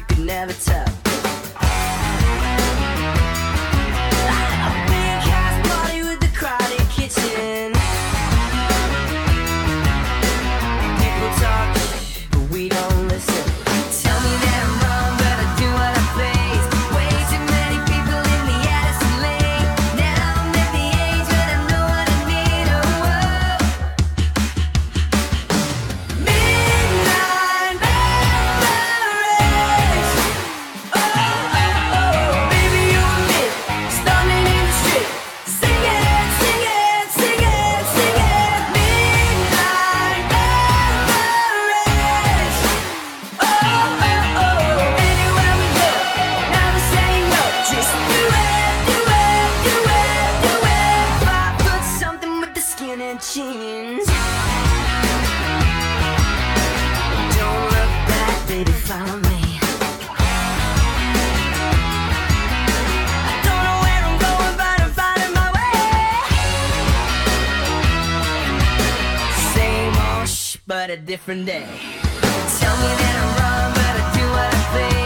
you could never tell. A big house party with a crowded kitchen. People talk, but we don't listen. Tell me that I'm wrong, but I do what I please. Way too many people in the Addison Lane. Now I'm at the age when I know what I need. Oh, midnight marriage. Oh, baby, you and me, storming in the street. Sing it, sing it, sing it, sing it. Midnight marriage. Anywhere we go, never saying no. Just do it, do it, do it, do it. 5 foot something with the skin and jeans. Don't look back, baby, follow me. I don't know where I'm going, but I'm finding my way. Same old but a different day. Tell me that I'm wrong, but I do what I think.